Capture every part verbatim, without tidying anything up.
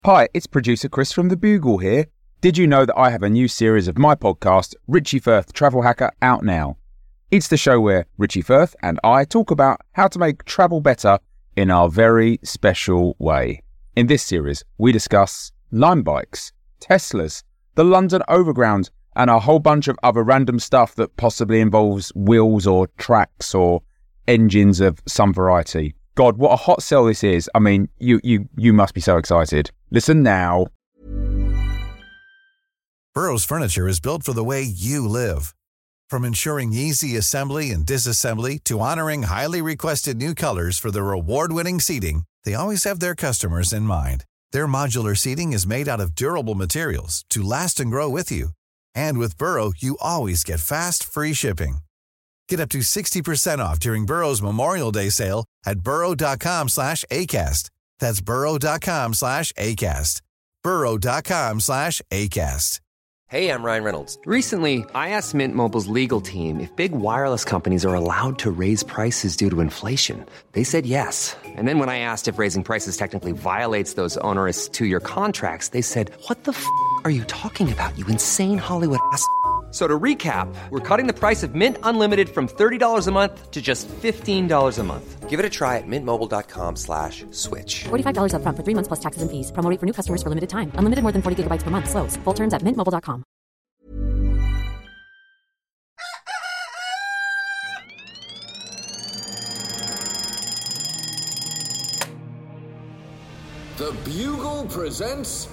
Hi, it's producer Chris from The Bugle here. Did you know that I have a new series of my podcast, Richie Firth Travel Hacker, out now? It's the show where Richie Firth and I talk about how to make travel better in our very special way. In this series, we discuss Lime bikes, Teslas, the London Overground, and a whole bunch of other random stuff that possibly involves wheels or tracks or engines of some variety. God, what a hot sell this is. I mean, you you you must be so excited. Listen now. Burrow's furniture is built for the way you live. From ensuring easy assembly and disassembly to honoring highly requested new colors for their award-winning seating, they always have their customers in mind. Their modular seating is made out of durable materials to last and grow with you. And with Burrow, you always get fast, free shipping. Get up to sixty percent off during Burrow's Memorial Day sale at burrow.com slash ACAST. That's burrow.com slash ACAST. burrow.com slash ACAST. Hey, I'm Ryan Reynolds. Recently, I asked Mint Mobile's legal team if big wireless companies are allowed to raise prices due to inflation. They said yes. And then when I asked if raising prices technically violates those onerous two-year contracts, they said, what the f*** are you talking about, you insane Hollywood ass f- So to recap, we're cutting the price of Mint Unlimited from thirty dollars a month to just fifteen dollars a month. Give it a try at mintmobile.com slash switch. forty-five dollars up front for three months plus taxes and fees. Promo rate for new customers for limited time. Unlimited more than forty gigabytes per month. Slows full terms at mint mobile dot com. The Bugle presents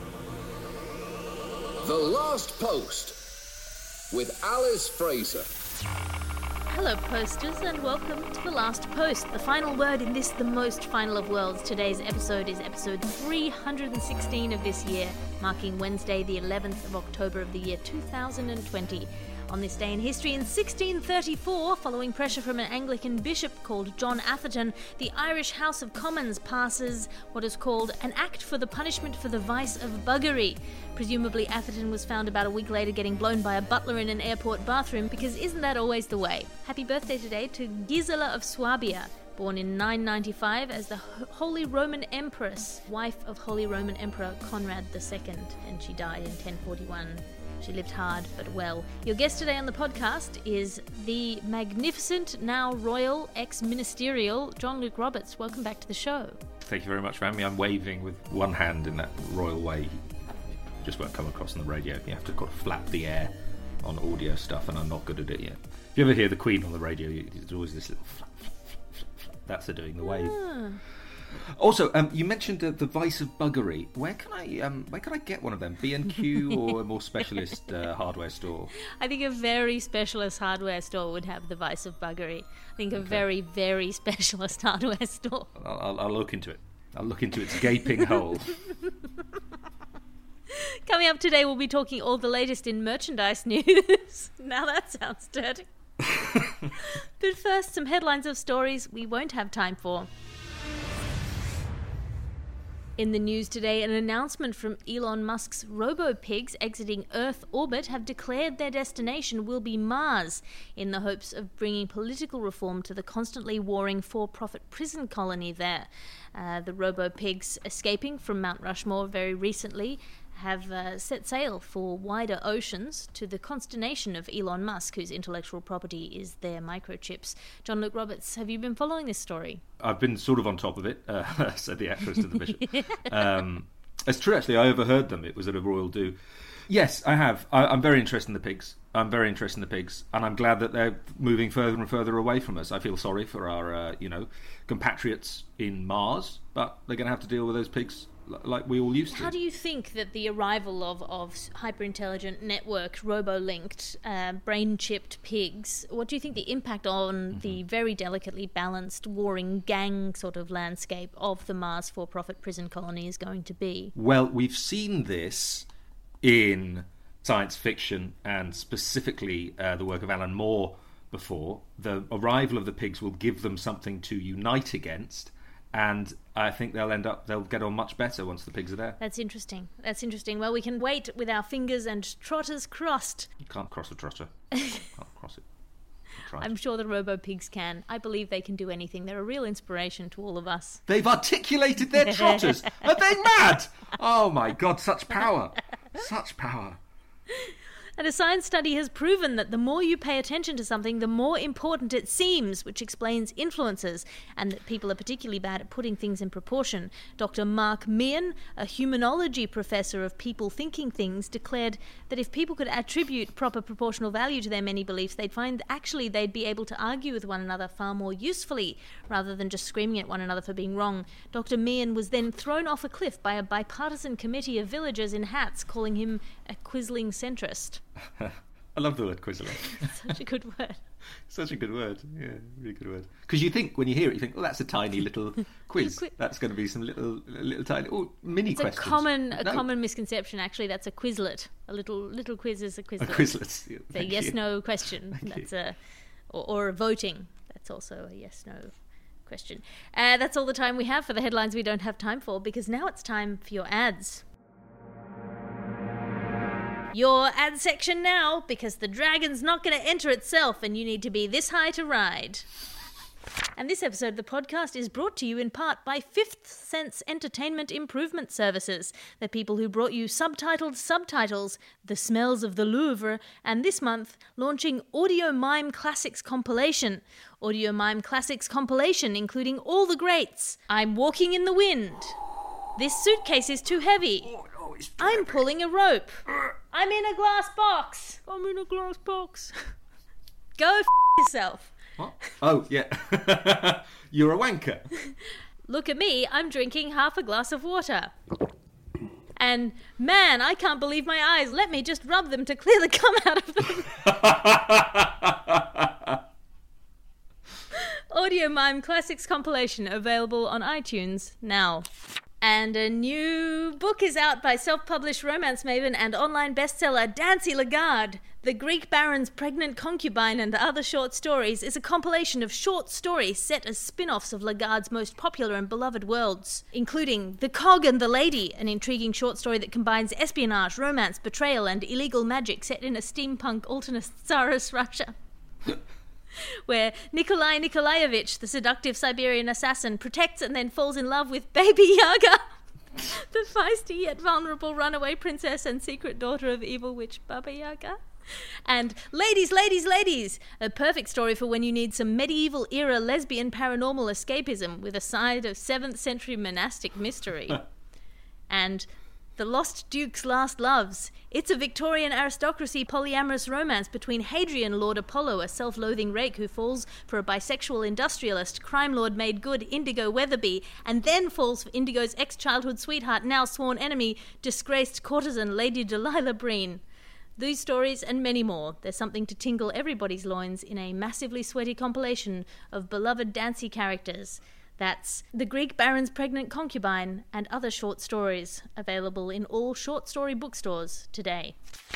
The Last Post with Alice Fraser. Hello posters and welcome to The Last Post, the final word in this, the most final of worlds. Today's episode is episode three hundred sixteen of this year, marking Wednesday the eleventh of October of the year two thousand twenty. On this day in history, in sixteen thirty-four, following pressure from an Anglican bishop called John Atherton, the Irish House of Commons passes what is called an Act for the Punishment for the Vice of Buggery. Presumably Atherton was found about a week later getting blown by a butler in an airport bathroom, because isn't that always the way? Happy birthday today to Gisela of Swabia, born in nine ninety-five as the Holy Roman Empress, wife of Holy Roman Emperor Conrad the Second, and she died in ten forty-one. She lived hard but well. Your guest today on the podcast is the magnificent, now royal, ex-ministerial John-Luke Roberts. Welcome back to the show. Thank you very much for having me. I'm waving with one hand in that royal way. Just won't come across on the radio. You have to kind of flap the air on audio stuff, and I'm not good at it yet. If you ever hear the Queen on the radio, there's always this little flap, flap, flap, flap, flap. That's her doing the wave. Ah. Also, um, you mentioned uh, the Vice of Buggery. Where can I um, where can I get one of them? B and Q or a more specialist uh, hardware store? I think a very specialist hardware store would have the Vice of Buggery. I think a okay. very, very specialist hardware store. I'll, I'll, I'll look into it. I'll look into its gaping hole. Coming up today, we'll be talking all the latest in merchandise news. Now that sounds dirty. But first, some headlines of stories we won't have time for. In the news today, an announcement from Elon Musk's robo-pigs exiting Earth orbit have declared their destination will be Mars, in the hopes of bringing political reform to the constantly warring for-profit prison colony there. Uh, the robo-pigs escaping from Mount Rushmore very recently have uh, set sail for wider oceans, to the consternation of Elon Musk, whose intellectual property is their microchips. John-Luke Roberts, have you been following this story? I've been sort of on top of it, uh, said the actress to the bishop. um, it's true, actually, I overheard them. It was at a royal do. Yes, I have. I, I'm very interested in the pigs. I'm very interested in the pigs, and I'm glad that they're moving further and further away from us. I feel sorry for our, uh, you know, compatriots in Mars, but they're going to have to deal with those pigs like we all used to. How do you think that the arrival of, of hyper-intelligent, networked, robo-linked, uh, brain-chipped pigs, what do you think the impact on mm-hmm. the very delicately balanced, warring gang sort of landscape of the Mars for-profit prison colony is going to be? Well, we've seen this in science fiction, and specifically uh, the work of Alan Moore before. The arrival of the pigs will give them something to unite against, and I think they'll end up, they'll get on much better once the pigs are there. That's interesting. That's interesting. Well, we can wait with our fingers and trotters crossed. You can't cross a trotter. You can't cross it. tried. I'm sure the Robo-Pigs can. I believe they can do anything. They're a real inspiration to all of us. They've articulated their trotters. Are they mad? Oh my God, such power. Such power. And a science study has proven that the more you pay attention to something, the more important it seems, which explains influences, and that people are particularly bad at putting things in proportion. Doctor Mark Meehan, a humanology professor of people thinking things, declared that if people could attribute proper proportional value to their many beliefs, they'd find actually they'd be able to argue with one another far more usefully, rather than just screaming at one another for being wrong. Doctor Meehan was then thrown off a cliff by a bipartisan committee of villagers in hats, calling him a quisling centrist. I love the word quisling. Such a good word. Such a good word. Yeah, really good word. Because you think, when you hear it, you think, oh, that's a tiny little quiz. Qui- that's going to be some little, little tiny, oh, mini it's questions. a common, a No. common misconception. Actually, that's a Quizlet. A little, little quiz is a Quizlet. A Quizlet. Yeah, It's a thank you. yes/no question. Thank That's a, or, or a voting. That's also a yes/no question. Uh, that's all the time we have for the headlines we don't have time for, because now it's time for your ads. Your ad section now, because the dragon's not going to enter itself and you need to be this high to ride. And this episode of the podcast is brought to you in part by Fifth Sense Entertainment Improvement Services, the people who brought you subtitled subtitles, The Smells of the Louvre, and this month launching Audio Mime Classics Compilation. Audio Mime Classics Compilation, including all the greats. I'm Walking in the Wind. This suitcase is too heavy. I'm pulling a rope. I'm in a glass box. I'm in a glass box. Go f*** yourself. What? Oh, yeah. You're a wanker. Look at me, I'm drinking half a glass of water. And, man, I can't believe my eyes. Let me just rub them to clear the cum out of them. Audio Mime Classics Compilation, available on iTunes now. And a new book is out by self-published romance maven and online bestseller Dancy Lagarde. The Greek Baron's Pregnant Concubine and Other Short Stories is a compilation of short stories set as spin-offs of Lagarde's most popular and beloved worlds, including The Cog and the Lady, an intriguing short story that combines espionage, romance, betrayal, and illegal magic set in a steampunk alternate Tsarist Russia. Where Nikolai Nikolaevich, the seductive Siberian assassin, protects and then falls in love with Baby Yaga, the feisty yet vulnerable runaway princess and secret daughter of evil witch Baba Yaga. And Ladies, Ladies, Ladies, a perfect story for when you need some medieval-era lesbian paranormal escapism with a side of seventh century monastic mystery. And The Lost Duke's Last Loves. It's a Victorian aristocracy polyamorous romance between Hadrian, Lord Apollo, a self-loathing rake who falls for a bisexual industrialist, crime lord made good, Indigo Weatherby, and then falls for Indigo's ex-childhood sweetheart, now sworn enemy, disgraced courtesan Lady Delilah Breen. These stories and many more. There's something to tingle everybody's loins in a massively sweaty compilation of beloved Dancy characters. That's The Greek Baron's Pregnant Concubine and Other Short Stories, available in all short story bookstores today.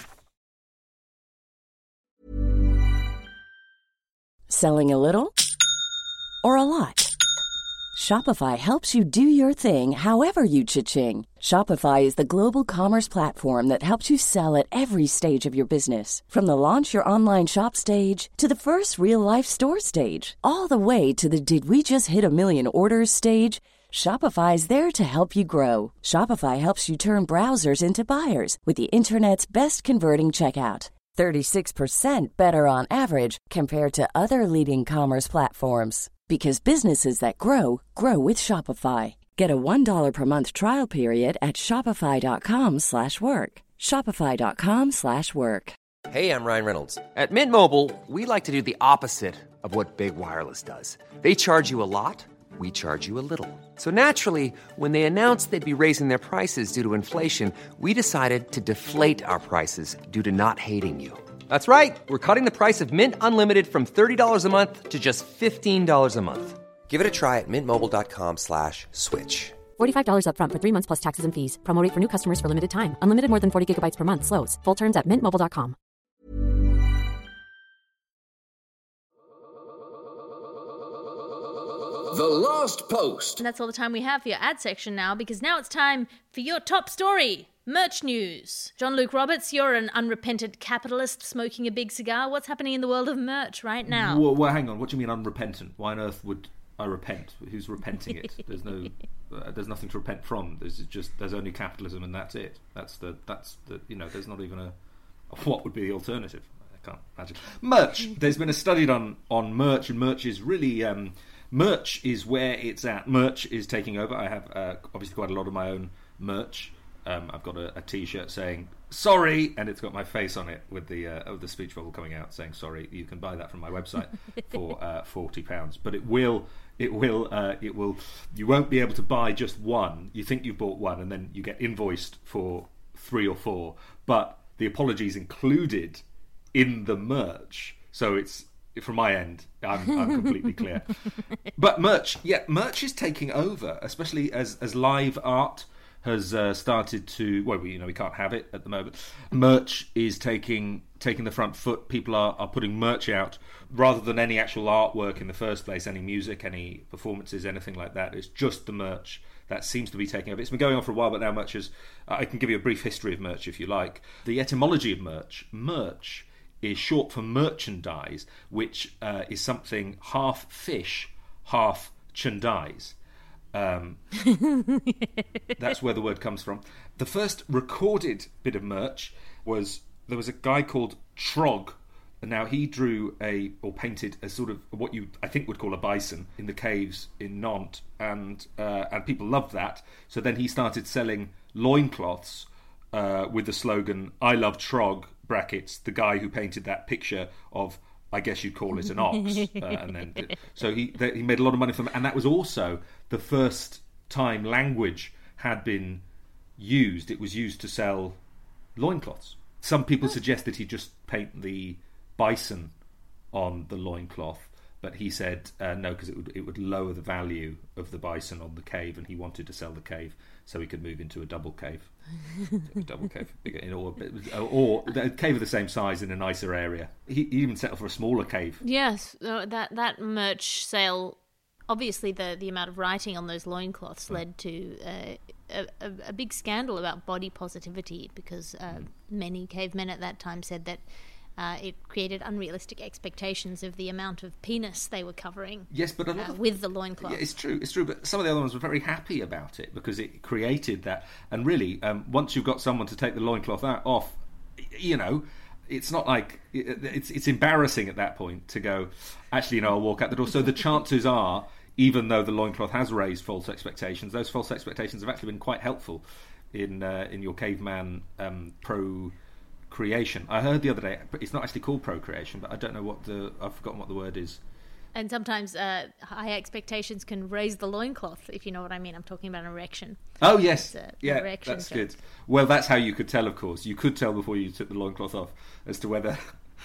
Selling a little or a lot? Shopify helps you do your thing however you cha-ching. Shopify is the global commerce platform that helps you sell at every stage of your business. From the launch your online shop stage to the first real-life store stage, all the way to the did we just hit a million orders stage. Shopify is there to help you grow. Shopify helps you turn browsers into buyers with the internet's best converting checkout. thirty-six percent better on average compared to other leading commerce platforms. Because businesses that grow, grow with Shopify. Get a one dollar per month trial period at shopify.com slash work. Shopify.com slash work. Hey, I'm Ryan Reynolds. At Mint Mobile, we like to do the opposite of what Big Wireless does. They charge you a lot, we charge you a little. So naturally, when they announced they'd be raising their prices due to inflation, we decided to deflate our prices due to not hating you. That's right. We're cutting the price of Mint Unlimited from thirty dollars a month to just fifteen dollars a month. Give it a try at mintmobile.com slash switch. forty-five dollars up front for three months plus taxes and fees. Promo rate for new customers for limited time. Unlimited more than forty gigabytes per month. Slows full terms at mint mobile dot com. The Last Post. And that's all the time we have for your ad section now, because now it's time for your top story. Merch news. John-Luke Roberts, you're an unrepentant capitalist smoking a big cigar. What's happening in the world of merch right now? Well, well hang on. What do you mean unrepentant? Why on earth would I repent? Who's repenting it? There's no, uh, there's nothing to repent from. There's just there's only capitalism, and that's it. That's the that's the you know. There's not even a, a what would be the alternative? I can't imagine. Merch. There's been a study done on merch, and merch is really um, merch is where it's at. Merch is taking over. I have uh, obviously quite a lot of my own merch. Um, I've got a, a T-shirt saying "sorry," and it's got my face on it with the uh, with the speech bubble coming out saying "sorry." You can buy that from my website for uh, forty pounds, but it will, it will, uh, it will. You won't be able to buy just one. You think you've bought one, and then you get invoiced for three or four. But the apology is included in the merch, so it's from my end. I'm, I'm completely clear. But merch, yeah, merch is taking over, especially as as live art has uh, started to, well, we, you know, we can't have it at the moment. Merch is taking taking the front foot. People are, are putting merch out rather than any actual artwork in the first place, any music, any performances, anything like that. It's just the merch that seems to be taking over. It's been going on for a while, but now merch is... I can give you a brief history of merch if you like. The etymology of merch, merch is short for merchandise, which uh, is something half fish, half chandise. Um, that's where the word comes from. The first recorded bit of merch was, there was a guy called Trog. Now he drew a, or painted a sort of what you I think would call a bison in the caves in Nantes, and uh, and people loved that. So then he started selling loincloths uh, with the slogan "I love Trog," brackets, the guy who painted that picture of, I guess you'd call it an ox, uh, and then so he th- he made a lot of money from it, and that was also the first time language had been used. It was used to sell loincloths. Some people suggest that he just paint the bison on the loincloth, but he said uh, no, because it would it would lower the value of the bison on the cave, and he wanted to sell the cave so he could move into a double cave, a double cave, bigger, or, or a cave of the same size in a nicer area. He, he even settled for a smaller cave. Yes, uh, that that merch sale. Obviously, the the amount of writing on those loincloths led to uh, a, a, a big scandal about body positivity, because uh, many cavemen at that time said that Uh, it created unrealistic expectations of the amount of penis they were covering. Yes, but a lot uh, of, with the loincloth. Yeah, it's true, it's true. But some of the other ones were very happy about it because it created that. And really, um, once you've got someone to take the loincloth out, off, you know, it's not like it, it's it's embarrassing at that point to go, actually, you know, I'll walk out the door. So the chances are, even though the loincloth has raised false expectations, those false expectations have actually been quite helpful in uh, in your caveman um, pro. creation. I heard the other day, it's not actually called procreation, but I don't know what the, I've forgotten what the word is. And sometimes uh, high expectations can raise the loincloth, if you know what I mean. I'm talking about an erection. Oh, yes. A, yeah, that's good. Well, that's how you could tell, of course. You could tell before you took the loincloth off as to whether...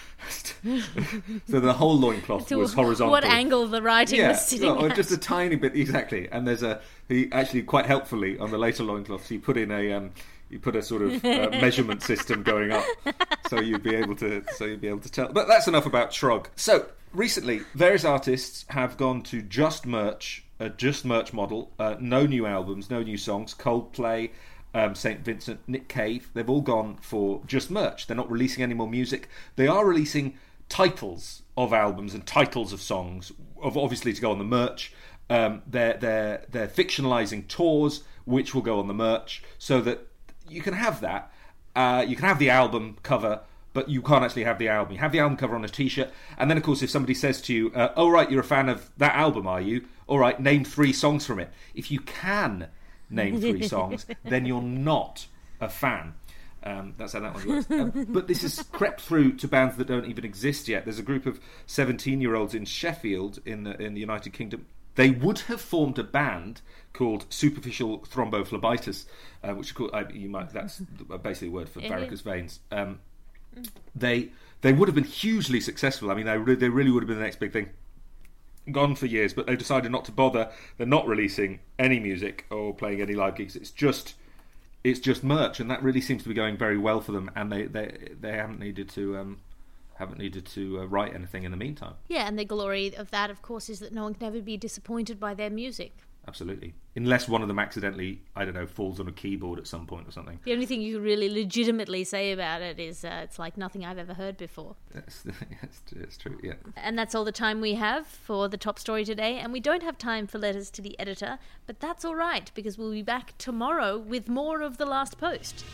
so the whole loincloth to was horizontal. What angle the writing yeah, was sitting well, at. Just a tiny bit, exactly. And there's a... He actually, quite helpfully, on the later loincloths, he put in a... Um, You put a sort of uh, measurement system going up, so you'd be able to, so you'd be able to tell. But that's enough about Trog. So recently, various artists have gone to just merch, a just merch model. Uh, no new albums, no new songs. Coldplay, um, Saint Vincent, Nick Cave. They've all gone for just merch. They're not releasing any more music. They are releasing titles of albums and titles of songs, of obviously to go on the merch. Um, they're they're they're fictionalizing tours, which will go on the merch, so that you can have that. Uh, you can have the album cover, but you can't actually have the album. You have the album cover on a T-shirt, and then, of course, if somebody says to you, uh, oh, right, you're a fan of that album, are you? All right, name three songs from it. If you can name three songs, then you're not a fan. Um, that's how that one works. Um, but this has crept through to bands that don't even exist yet. There's a group of seventeen-year-olds in Sheffield, in the, in the United Kingdom. They would have formed a band called Superficial Thrombophlebitis, uh, which called, uh, you might, that's basically a word for varicose veins. Um, they they would have been hugely successful. I mean, they, re- they really would have been the next big thing. Gone for years, but they decided not to bother. They're not releasing any music or playing any live gigs. It's just it's just merch, and that really seems to be going very well for them. And they they, they haven't needed to um, haven't needed to uh, write anything in the meantime. Yeah, and the glory of that, of course, is that no one can ever be disappointed by their music. Absolutely. Unless one of them accidentally, I don't know, falls on a keyboard at some point or something. The only thing you can really legitimately say about it is uh, it's like nothing I've ever heard before. That's, that's, that's true, yeah. And that's all the time we have for the top story today. And we don't have time for letters to the editor, but that's all right, because we'll be back tomorrow with more of The Last Post.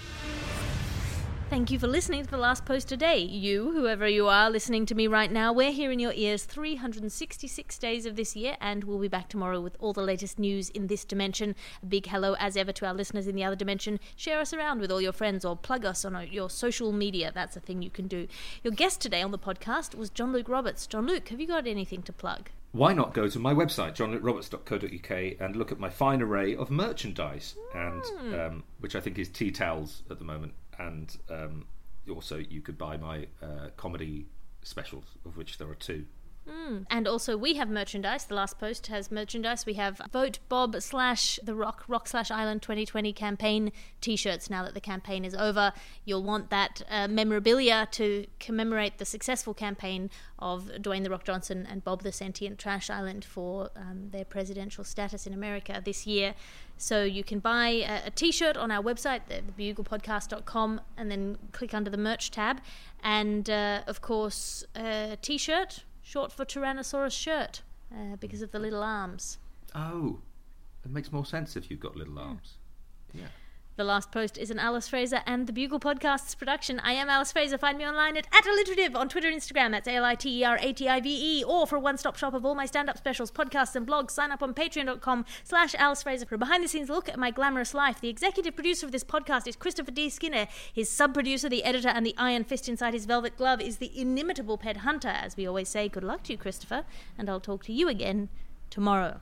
Thank you for listening to The Last Post today. You, whoever you are listening to me right now, we're here in your ears three hundred sixty-six days of this year, and we'll be back tomorrow with all the latest news in this dimension. A big hello, as ever, to our listeners in the other dimension. Share us around with all your friends or plug us on your social media. That's a thing you can do. Your guest today on the podcast was John Luke Roberts. John Luke, have you got anything to plug? Why not go to my website, john luke roberts dot co dot uk, and look at my fine array of merchandise, mm. and um, which I think is tea towels at the moment, and um, also you could buy my uh, comedy specials, of which there are two. Mm. And also we have merchandise. The Last Post has merchandise. We have Vote Bob slash The Rock, Rock slash Island twenty twenty campaign t-shirts now that the campaign is over. You'll want that uh, memorabilia to commemorate the successful campaign of Dwayne The Rock Johnson and Bob the Sentient Trash Island for um, their presidential status in America this year. So you can buy a, a t-shirt on our website, the bugle podcast dot com, and then click under the merch tab. And, uh, of course, a t-shirt, short for Tyrannosaurus shirt, uh, because of the little arms. Oh, it makes more sense if you've got little arms. Yeah. The Last Post is an Alice Fraser and the Bugle Podcasts production. I am Alice Fraser. Find me online at @alliterative on Twitter and Instagram. That's A L I T E R A T I V E. Or for a one-stop shop of all my stand-up specials, podcasts and blogs, sign up on patreon dot com slash Alice Fraser for a behind-the-scenes look at my glamorous life. The executive producer of this podcast is Christopher D. Skinner. His sub-producer, the editor, and the iron fist inside his velvet glove is the inimitable Ped Hunter. As we always say, good luck to you, Christopher, and I'll talk to you again tomorrow.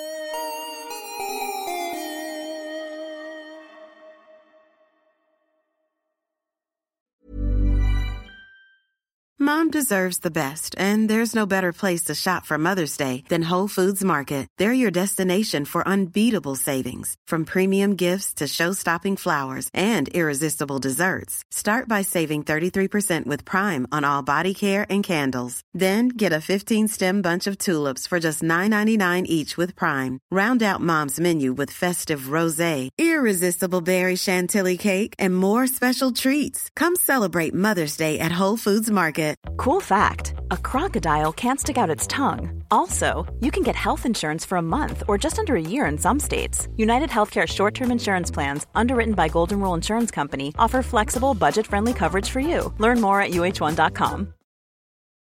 Mom deserves the best, and there's no better place to shop for Mother's Day than Whole Foods Market. They're your destination for unbeatable savings, from premium gifts to show-stopping flowers and irresistible desserts. Start by saving thirty-three percent with Prime on all body care and candles. Then get a fifteen-stem bunch of tulips for just nine ninety-nine each with Prime. Round out Mom's menu with festive rosé, irresistible berry chantilly cake, and more special treats. Come celebrate Mother's Day at Whole Foods Market. Cool fact, a crocodile can't stick out its tongue. Also, you can get health insurance for a month or just under a year in some states. United Healthcare short-term insurance plans, underwritten by Golden Rule Insurance Company, offer flexible, budget-friendly coverage for you. Learn more at U H one dot com.